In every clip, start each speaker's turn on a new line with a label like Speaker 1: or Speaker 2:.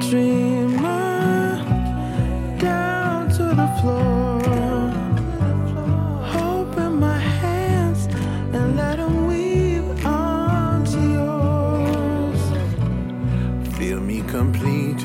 Speaker 1: dreamer down to the floor. Open my hands and let them weave onto yours. Feel me complete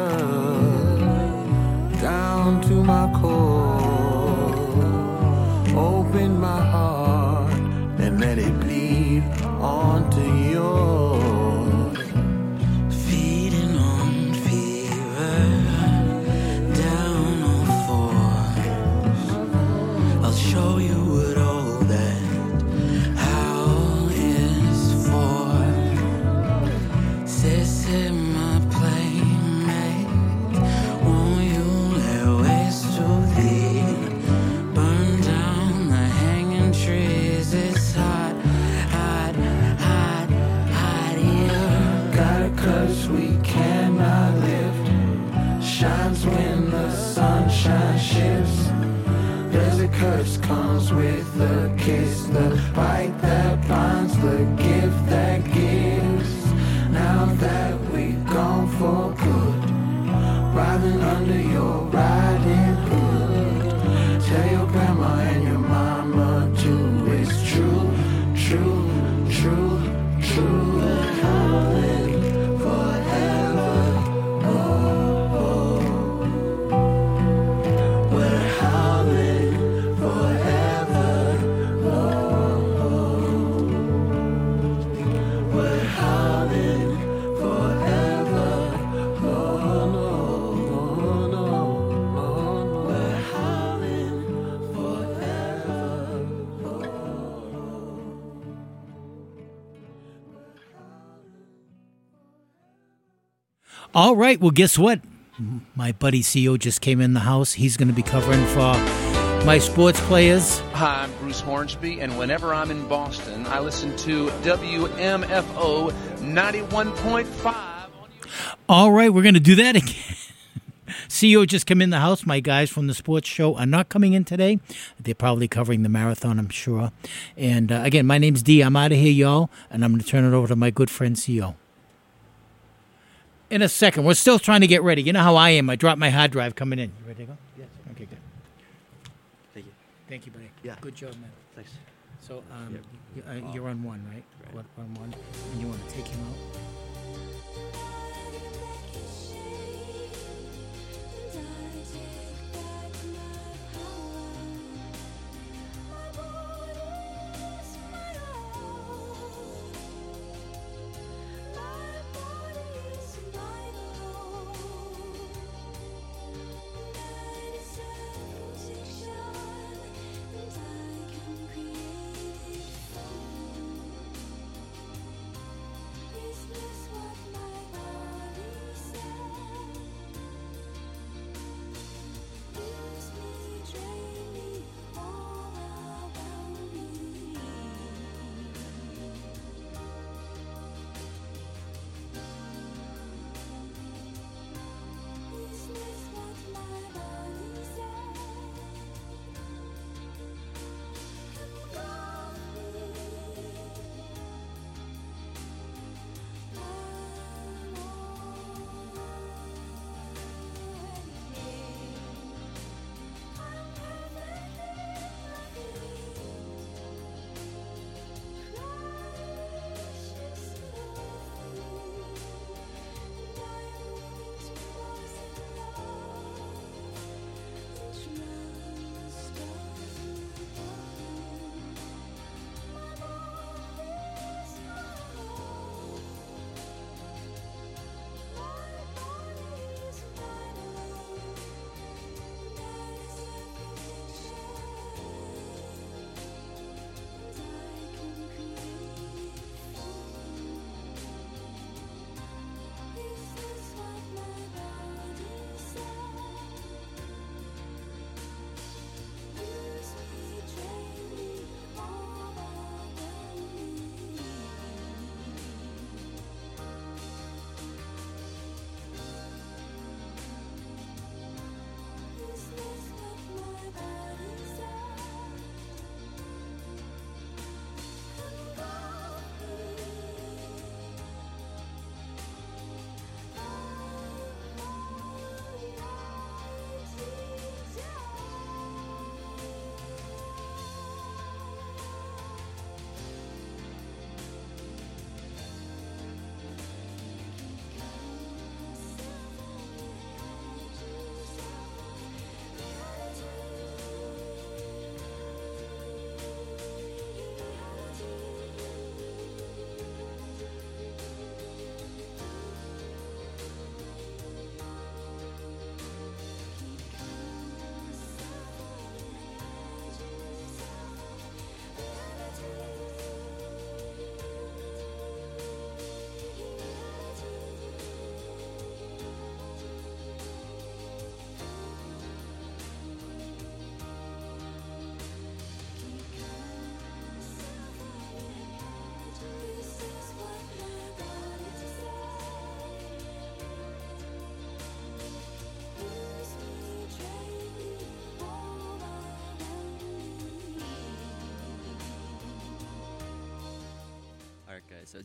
Speaker 1: down to my core. Open my heart and let it bleed onto yours. Feeding on fever, down on force. I'll show you what all that how is for. Sissy, my playmate, won't you let waste to thee? Burn down the hanging trees, it's hot, hot, hot, hot here. Got a curse we cannot lift. Shines when the sunshine shifts. There's a curse comes with the kiss, the bite that binds, the gift that gives. Now that we've gone for good, riding under your riding hood. Tell your grandma and your mama too. It's true, true, true, true. We're howling forever. Oh, oh. We're howling forever. Oh, oh. We're howling forever. Oh, no, no, no, no. We're howling forever. Oh.
Speaker 2: All right, well, guess what? My buddy CO just came in the house. He's going to be covering for my sports players.
Speaker 3: Hi, I'm Bruce Hornsby, and whenever I'm in Boston, I listen to WMFO 91.5.
Speaker 2: All right, we're going to do that again. CO just came in the house. My guys from the sports show are not coming in today. They're probably covering the marathon, I'm sure. And again, my name's D. I'm out of here, y'all, and I'm going to turn it over to my good friend CO. In a second. We're still trying to get ready. You know how I am. I dropped my hard drive coming in. You ready to go?
Speaker 4: Yes.
Speaker 2: Okay, good.
Speaker 4: Thank you.
Speaker 2: Thank you, buddy.
Speaker 4: Yeah.
Speaker 2: Good job, man.
Speaker 4: Thanks.
Speaker 2: So you're on one, right?
Speaker 4: Right.
Speaker 2: On one. And you want to take him out?
Speaker 5: Is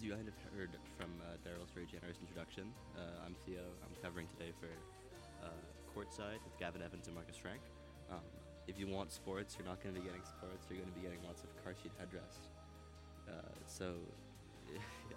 Speaker 4: you might have heard from Daryl's very generous introduction, I'm Theo. I'm covering today for Courtside with Gavin Evans and Marcus Frank. If you want sports, you're not going to be getting sports. You're going to be getting lots of car seat headrest. So, yeah.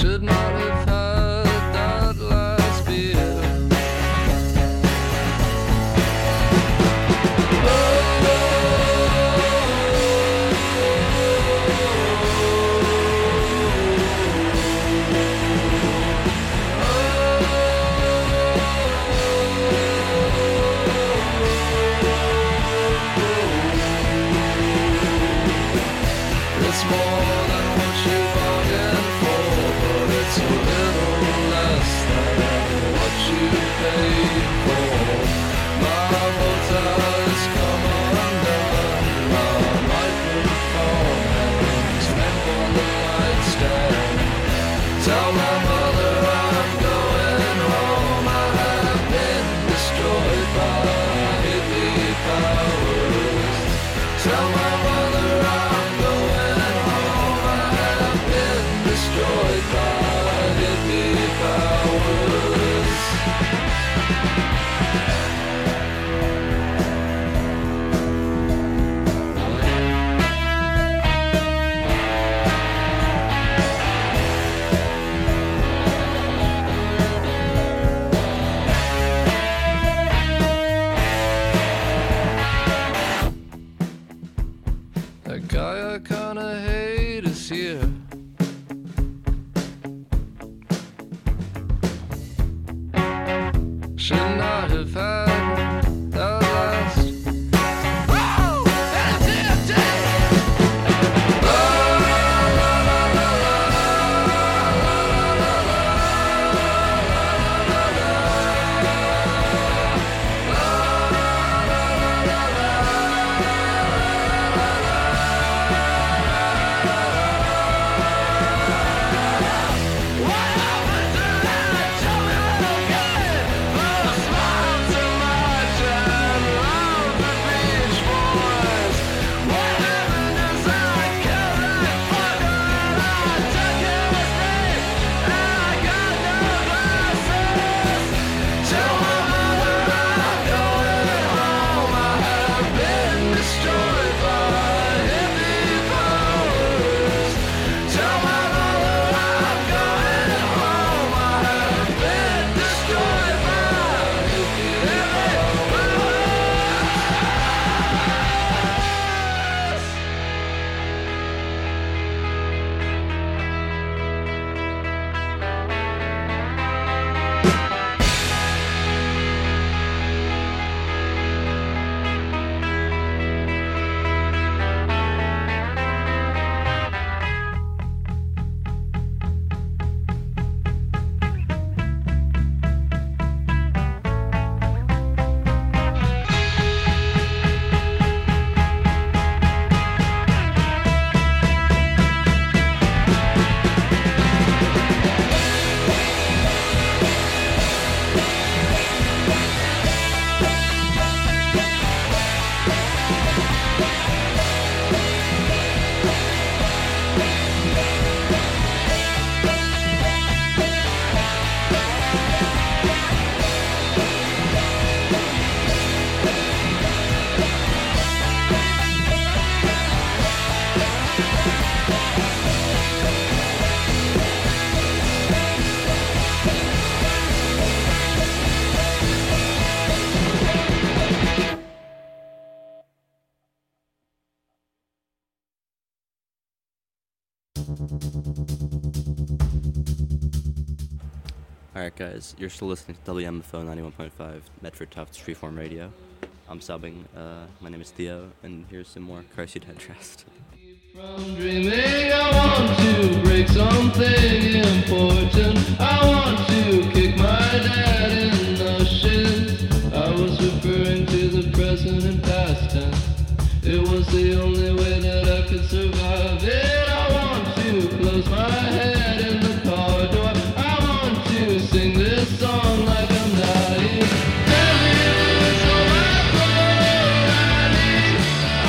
Speaker 5: should not have had that last beer. It's more than what you bargained for, but it's a little less than what you paid for. My motor's come undone, my microphone hangs limp on the nightstand. Tell my mother I'm going home. I have been destroyed by hippie powers. Tell my mother I'm going home. I have been destroyed by hippie powers. That guy I kinda hate is here. Should not have had that last. Oh, that's it,
Speaker 4: Alright guys, you're still listening to WMFO 91.5 Medford Tufts Freeform Radio. I'm subbing, my name is Theo, and here's some more Christ You Dead Trust.
Speaker 5: From dreaming, I want to break something important. I want to kick my dad in the shins. I was referring to the present and past tense. It was the only way that I could survive it. I want to close my head in the car door. I want to sing this song like I'm dying.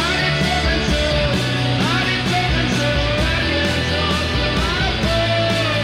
Speaker 5: I need something so I can talk to my phone.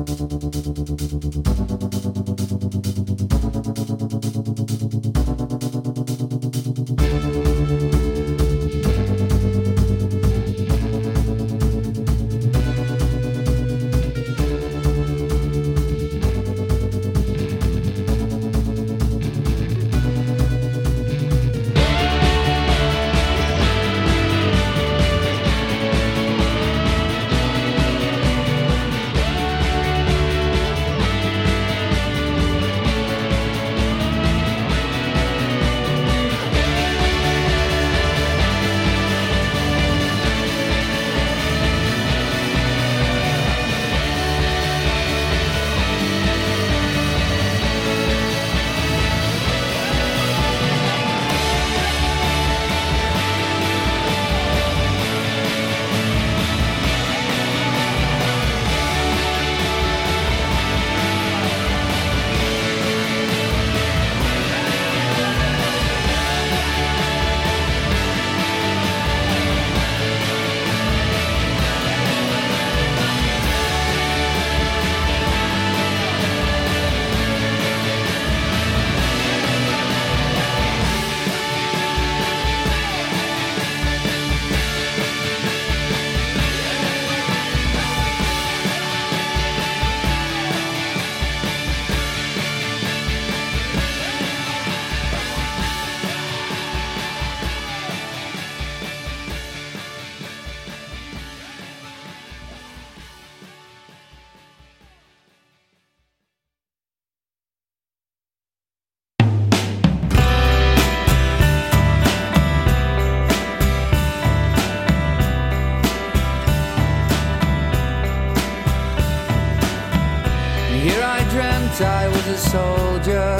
Speaker 6: I was a soldier,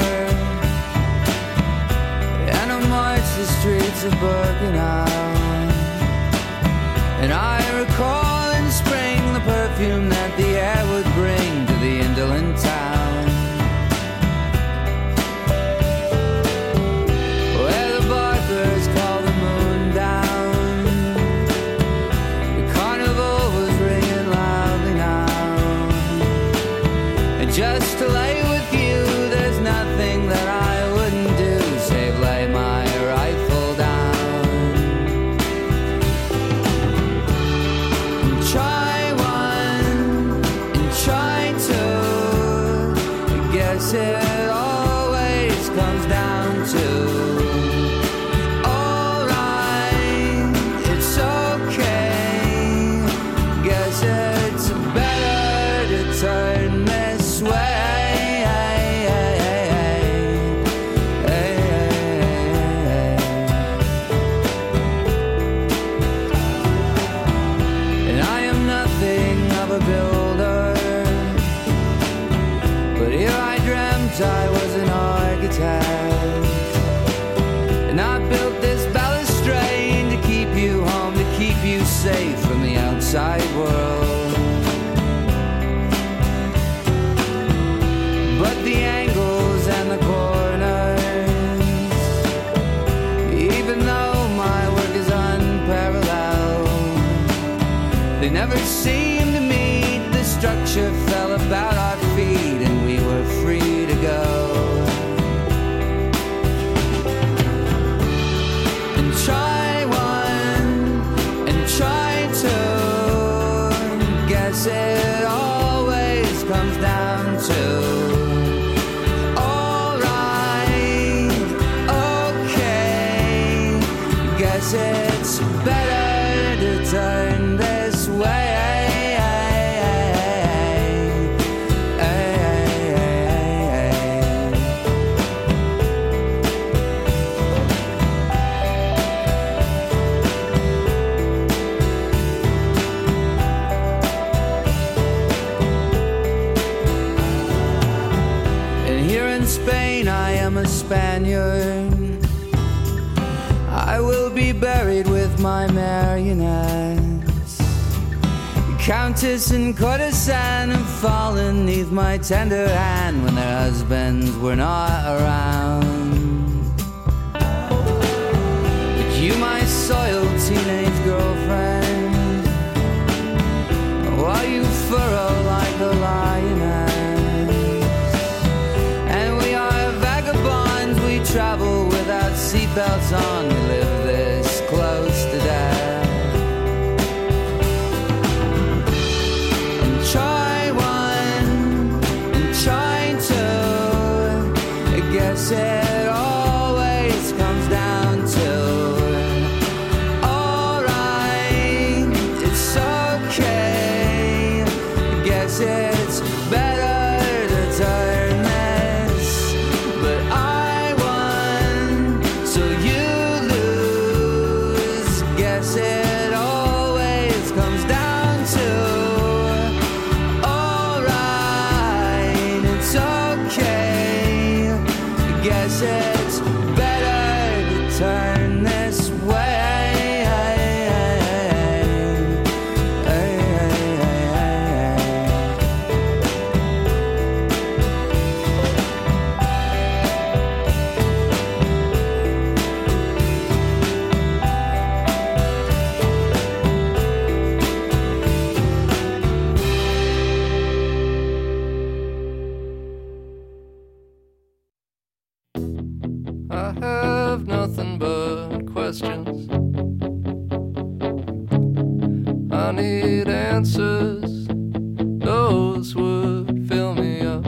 Speaker 6: and I marched the streets of Birkenau. And I recall in spring the perfume that the air would bring to the indolent town, where the barkers call the moon down. The carnival was ringing loudly now, and just to lay with you, there's nothing that I wouldn't do save lay my rifle down and try one and try two. I guess it always comes down to alright, it's okay. Guess it's better to turn this way. I was an architect, and I built this balustrade to keep you home, to keep you safe from the outside world. But the angles and the corners, even though my work is unparalleled, they never seemed to meet. The structure fell about our feet, and we were free to go and try one and try two. Guess it always comes down to alright, okay. Guess it's better to turn this way. Spain, I am a Spaniard. I will be buried with my marionettes. Countess and courtesan have fallen 'neath my tender hand when their husbands were not around. But you, my soiled teenage girlfriend, while you furrow like the lioness. And we are vagabonds, we travel without seatbelts on. We live this close to death. And try one, and try two. I guess it always comes down to alright, it's okay. I guess it's better to turn this, but I won, so you lose. Guess it always comes down to alright, it's okay. I guess it's better to turn this way.
Speaker 5: I have nothing but questions. I need answers. Those would fill me up.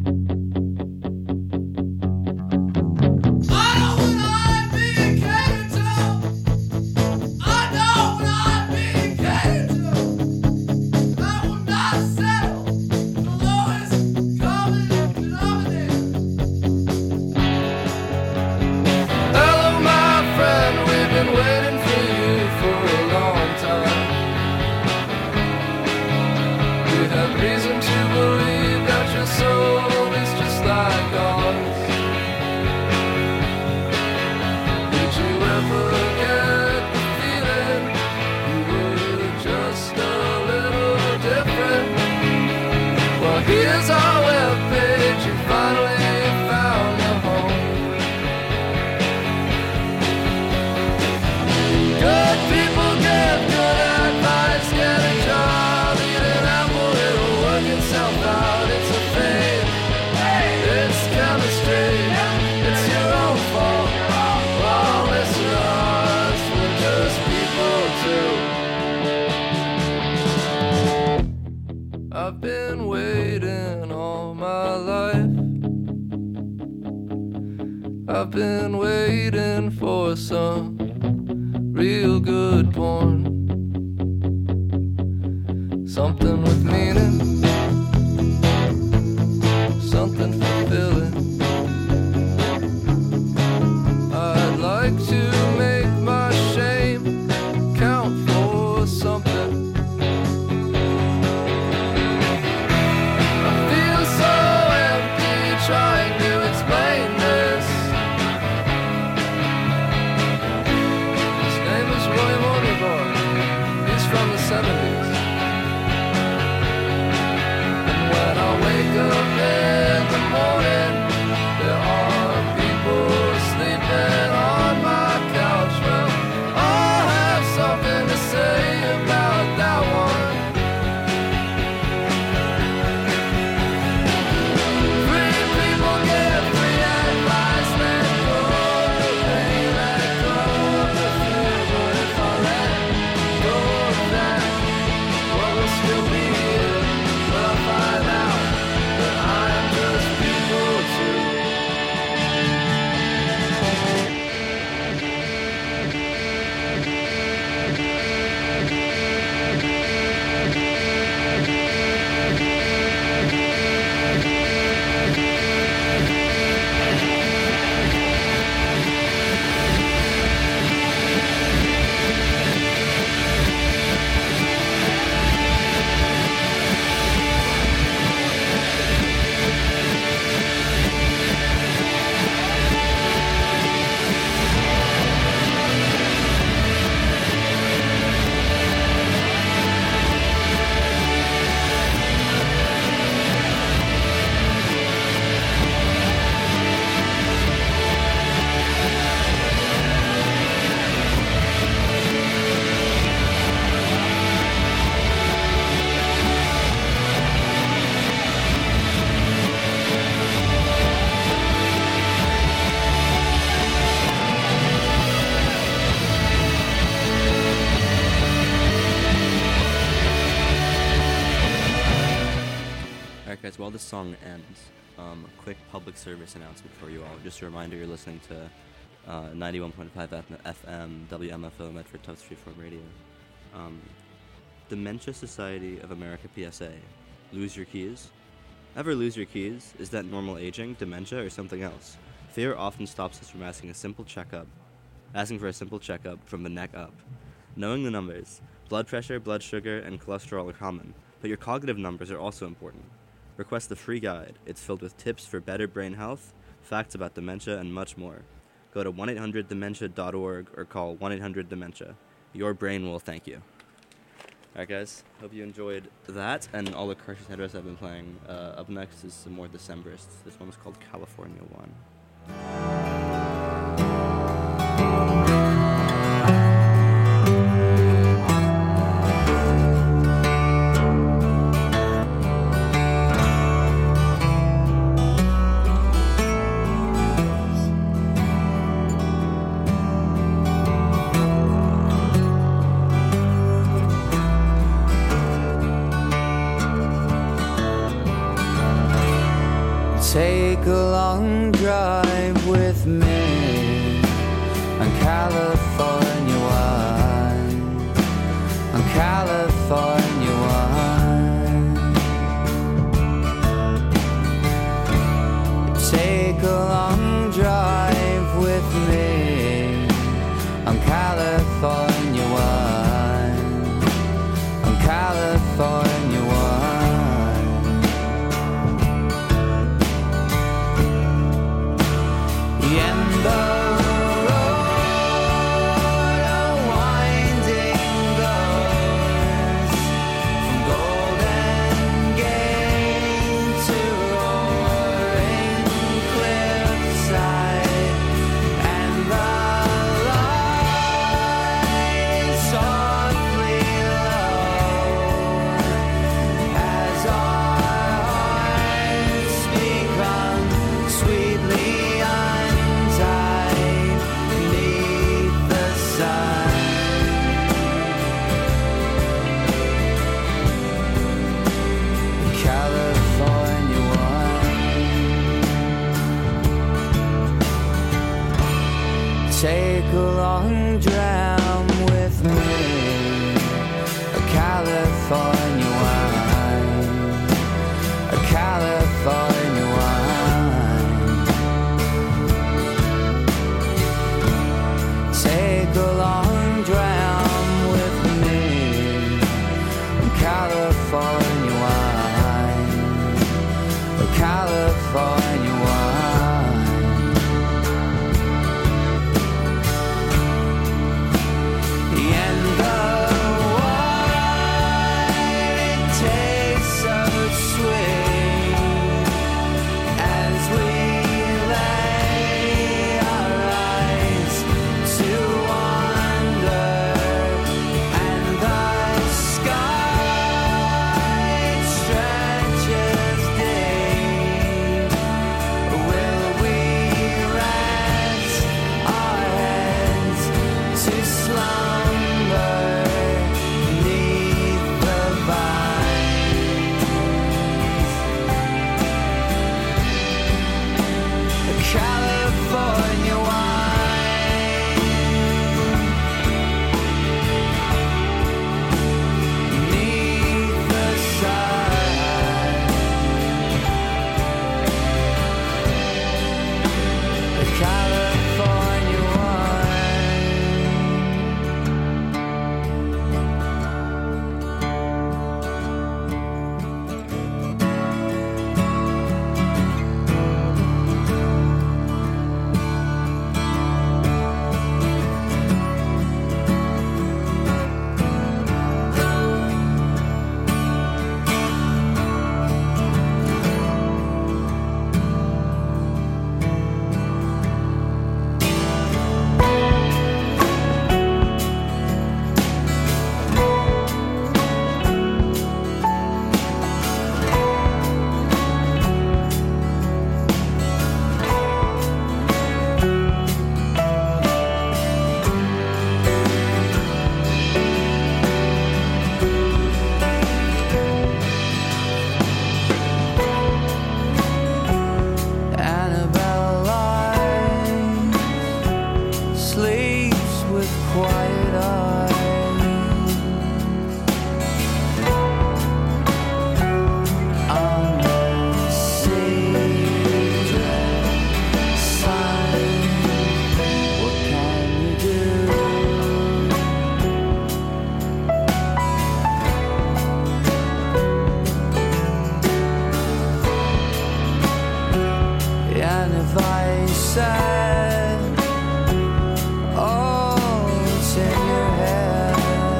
Speaker 5: I know when I'm being catered to. I know when I'm being catered to. I will not settle for the lowest common denominator. Hello, my friend, we've been waiting for you for a long time. We have reason to believe that your soul is just like ours. Did you ever get the feeling you were just a little different? Well, here's our webpage, you finally found a home. Good people give good advice, get a job, eat an apple, it'll work itself out. It's a fate, it's chemistry, it's your own fault. Well, listen to us, we're just people too. I've been waiting all my life. I've been waiting for some real good porn, something with meaning, something fulfilling. I'd like to make my shame count for something. I feel so empty trying to explain this. His name is William Orderbar.
Speaker 4: this song ends, quick public service announcement for you all. Just a reminder, you're listening to 91.5 FM WMFO Medford Tufts Freeform Radio. Dementia Society of America PSA. Lose your keys? Ever lose your keys? Is that normal aging, dementia, or something else? Fear often stops us from asking for a simple checkup from the neck up. Knowing the numbers, blood pressure, blood sugar, and cholesterol are common, but your cognitive numbers are also important. Request the free guide. It's filled with tips for better brain health, facts about dementia, and much more. Go to 1-800-DEMENTIA.org or call 1-800-DEMENTIA. Your brain will thank you. Alright guys, hope you enjoyed that and all the Cartridge Headrests I've been playing. Up next is some more Decemberists. This one is called California One.
Speaker 6: Take a long drive with me on California One, on California One. Take a long drive with me on California One, on California One. Take a long dram with me, a California wine, a California wine. Take a long dram with me, a California wine, a California wine. Will if I said, oh, it's in your head.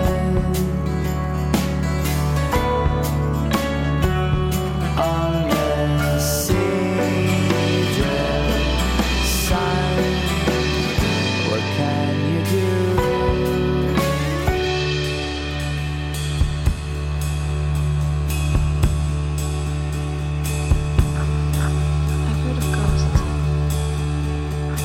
Speaker 6: On the secret side, what can you do?
Speaker 7: I've heard of ghosts.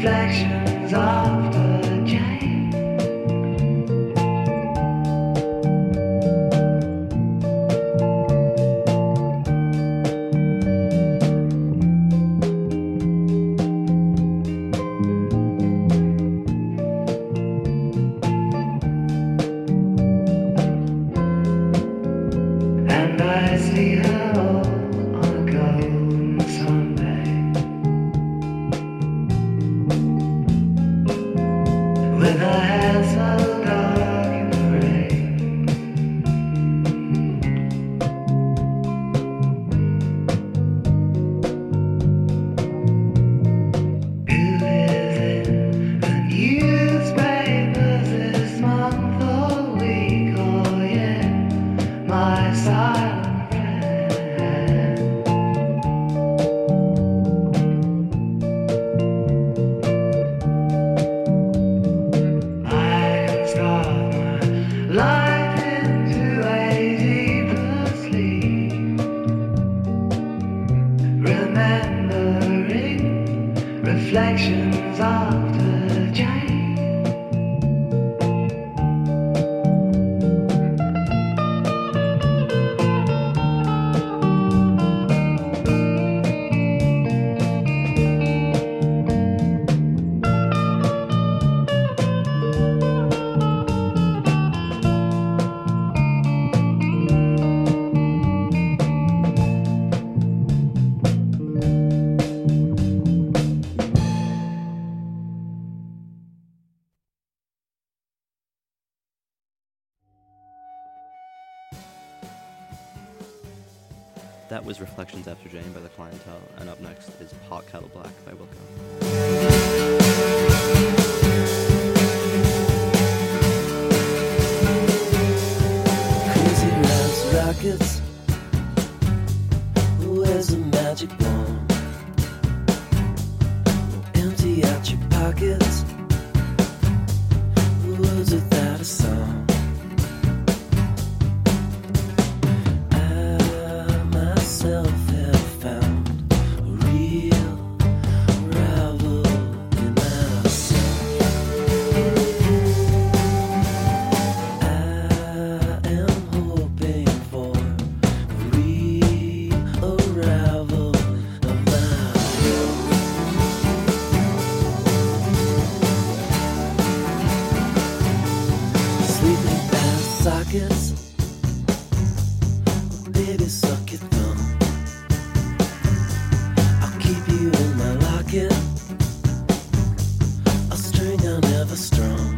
Speaker 6: reflections of the Jane. And I see her all on a golden Sunday, with her hair so dark in the rain. Who is in the newspapers this month or week or year? My silent friend. I can start my life into a deeper sleep, remembering reflections of the Jane.
Speaker 4: That was Reflections After Jane by The Clientele, and up next is Hot Kettle Black by Wilco.
Speaker 7: Crazy rides rockets. Where's the magic wand? Empty out your pockets. Words without a song. I myself have found a real rival in myself. I am hoping for a real arrival of myself. Sleeping past sockets. Baby, suck your thumb. I'll keep you in my locket, a string I never strung.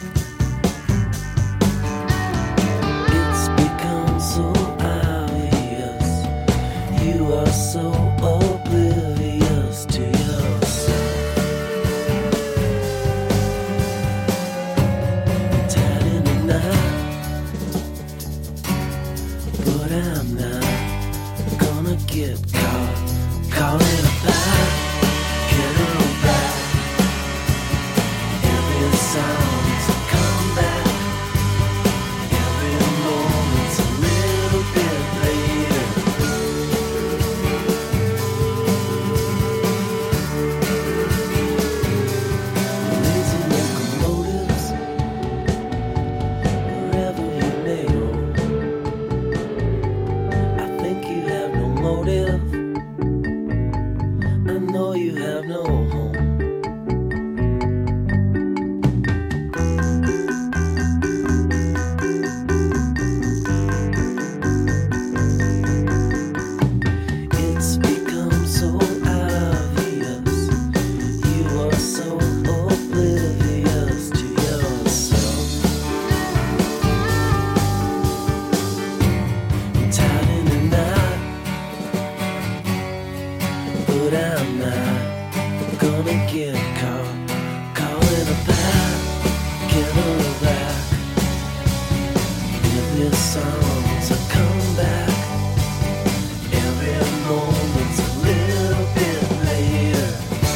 Speaker 7: It's become so obvious. You are so oblivious to yourself. Tied in a knot, but I'm not gonna get caught. Call it a back, get on back. Every song's a comeback. Every moment's a little bit later. Lazy locomotives, wherever you may roam. I think you have no motive. I know you have no home. It's become so obvious. You are so oblivious to yourself. Tied in a knot, but I'm not gonna get caught. Calling a back, get her back. Every song's a comeback. Every moment's a little bit later.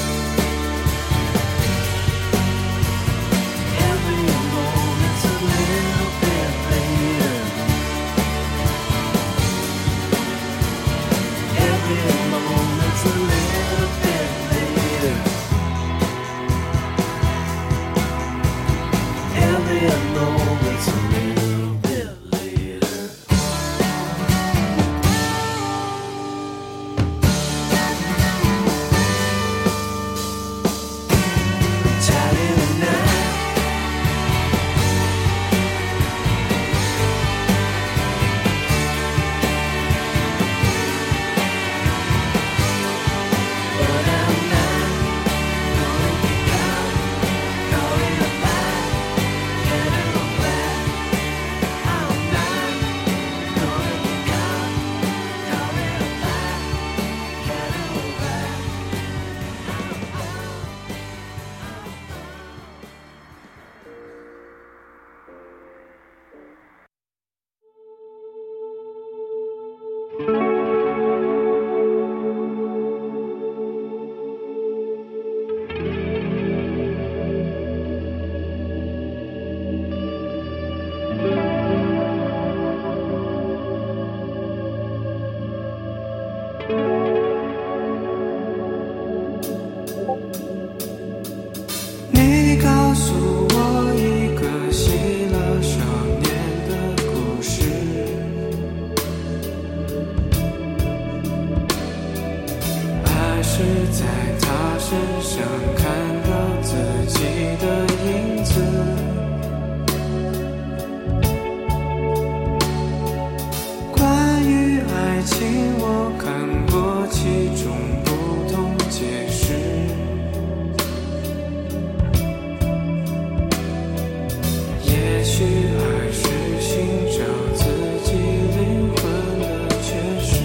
Speaker 7: Every moment's a little bit later. Every moment's a little bit later. 身上看到自己的影子。关于爱情，我看过其中不同解释。也许爱是寻找自己灵魂的缺失。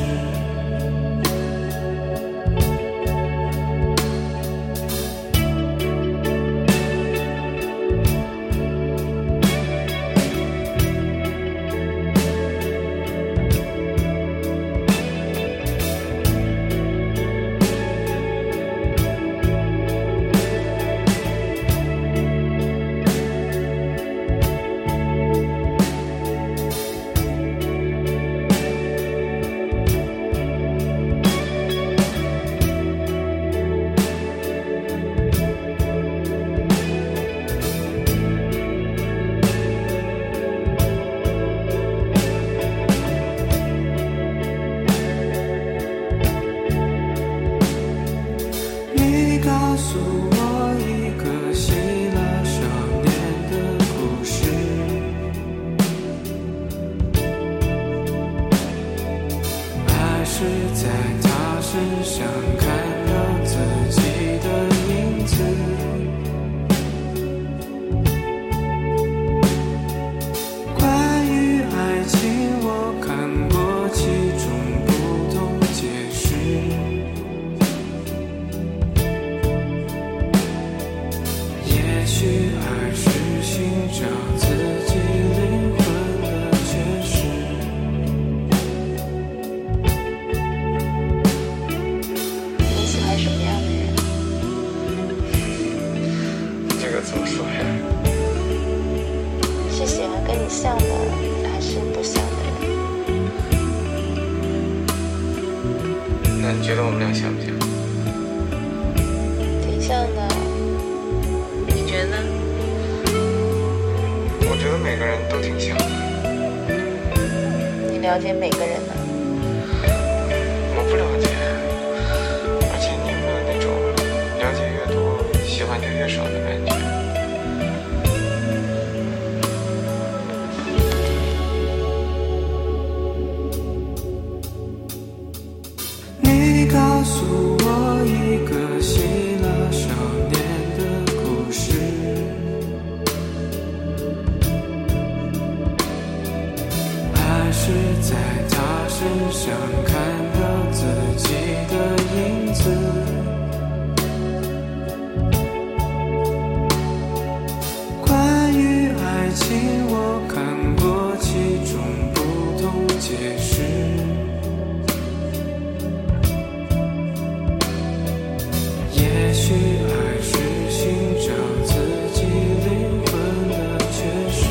Speaker 7: 你告诉我一个希腊少年的故事，爱是在他身上看到自己的影子。关于爱情，我看过其中不同解释。也许爱是寻找自己灵魂的缺失。
Speaker 8: 你喜欢什么样的人？
Speaker 7: 这个怎么说呀？
Speaker 8: 是喜欢跟你像的，还是不像的人？
Speaker 7: 那你觉得我们俩像不像？
Speaker 8: 挺像的。你觉得？
Speaker 7: 我觉得每个人都挺像的。
Speaker 8: 你了解每个人呢？
Speaker 7: 我不了解，而且你有没有那种了解越多，喜欢就越少的感觉？你告诉我一个希腊少年的故事，爱是在他身上看到自己的影子。关于爱情，我看过其中不同解释。也许爱是寻找自己灵魂的缺失。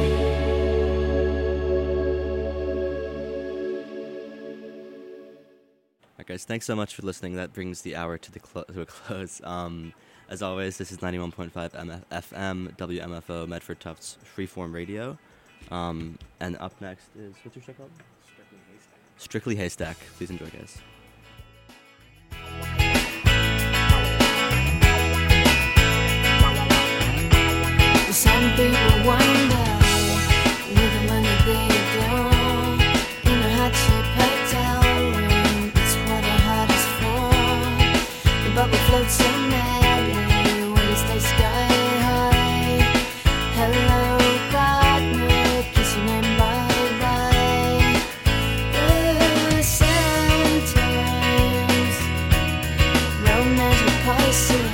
Speaker 4: Alright, guys, thanks so much for listening. That brings the hour to a close. As always, this is 91.5 FM WMFO Medford Tufts Freeform Radio. And up next is, what's your show called? Strictly Haystack. Please enjoy, guys.
Speaker 9: Some people wonder with the money they adore in a hot-cheap hotel room. It's what a heart is for. The bubble floats so madly when it stays sky high. Hello, partner, kiss your name, bye-bye. Sometimes romance with poison.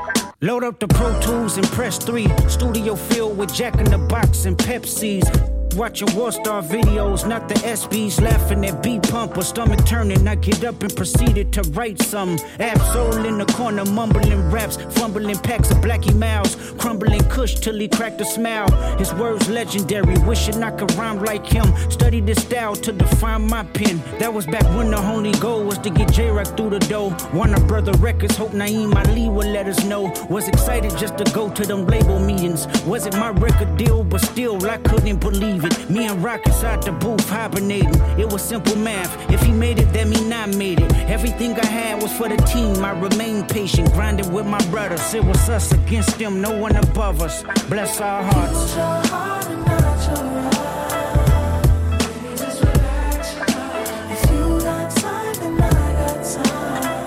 Speaker 10: Load up the Pro Tools and press 3. Studio filled with Jack in the Box and Pepsis. watching War Star videos, not the SBs laughing at beat pump or stomach turning. I get up and proceeded to write some. Absol in the corner, mumbling raps, fumbling packs of Blackie Miles, crumbling Kush till he cracked a smile. His words legendary, wishing I could rhyme like him. Studied his style to define my pen. That was back when the only goal was to get J-Rock through the door. Warner Brother Records, hope Naeem Ali would let us know. Was excited just to go to them label meetings. Wasn't my record deal, but still I couldn't believe it. Me and Rock inside the booth hibernating. It was simple math. If he made it, that mean I made it. Everything I had was for the team. I remained patient, grinding with my brothers. It was us against them, no one above us. Bless our hearts.
Speaker 9: Use your heart and not your mind. Just relax. If you got time, then I got time.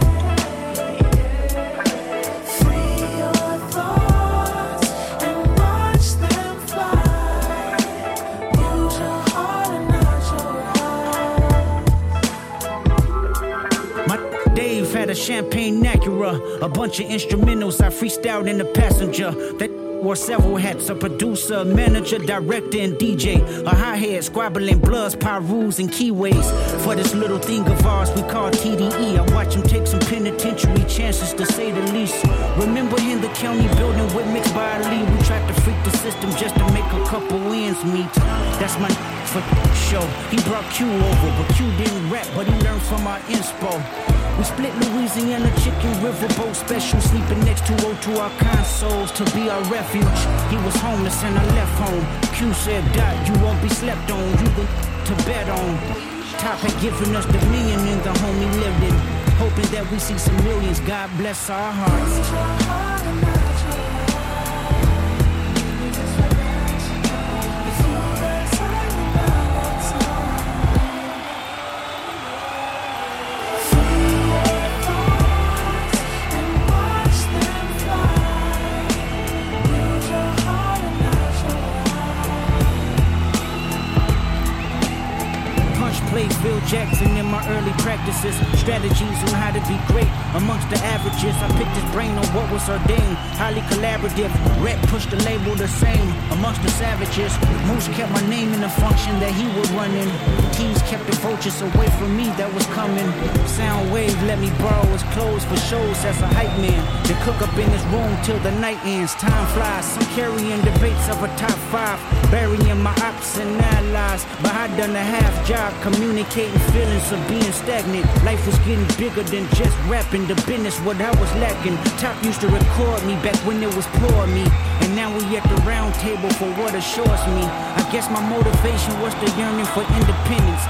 Speaker 9: Free your thoughts and watch them fly. Use your heart and not your
Speaker 10: My Dave had a champagne Acura, a bunch of instrumentals I freestyled in the passenger. That wore several hats, a producer, manager, director, and DJ. A hi-hat, squabbling bloods, pyrus, and keyways. For this little thing of ours we call TDE. I watch him take some penitentiary chances, to say the least. Remember in the county building with Mixed by Ali, we tried to freak the system just to make a couple ends meet. That's my for show. He brought Q over, but Q didn't rap, but he learned from our inspo. We split Louisiana chicken riverboat special, sleeping next to O2 our consoles to be our refuge. He was homeless and I left home. Q said, Dot, you won't be slept on, you go to bed on. Top had given us the million in the home he lived in, hoping that we see some millions. God bless our hearts.
Speaker 9: Use your heart and not your mind. Just relax. If you got time, then I got time. Free your thoughts and watch them fly. Use your heart and not your mind.
Speaker 10: Punch plays Phil Jackson in my early practices. Strategies on how to be great amongst the averages. I picked his brain on what was ordained. Highly collaborative. Rep pushed the label the same amongst the savages. Moose kept my name in the function that he would run in. Keys kept the vultures away from me that was coming. Soundwave let me borrow his clothes for shows as a hype man. They cook up in his room till the night ends. Time flies. Some carrying debates of a top 5. Burying my ops and allies. But I done a half job communicating feelings of being stagnant. Life was getting bigger than just rapping. The business what I was lacking. Top used to record me back when it was poor me. And now we at the round table for what assures me. I guess my motivation was the yearning for independence.